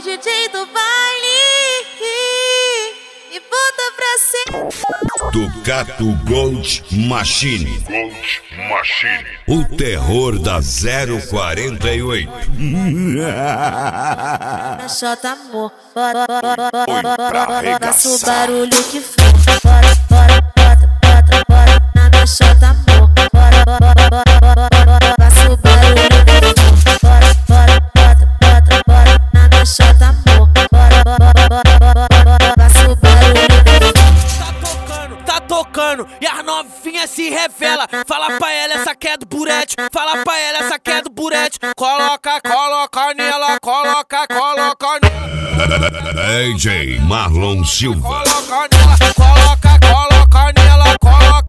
DJ do baile e bota pra cima. Ducato Gold Machine. O terror da 048. Xota amor, bora, arregaçar. faça o barulho que for. Bora na minha xota amor, bora, faça o barulho que for. Bora na minha xota amor, bora, faça o barulho que for. Tá tocando, e as novinhas se revela. Fala pra ela, essa que é do burete. Fala pra ela, essa que é do burete. Coloca nela, coloca nela. DJ Marlon Silva. Coloca nela, coloca nela, coloca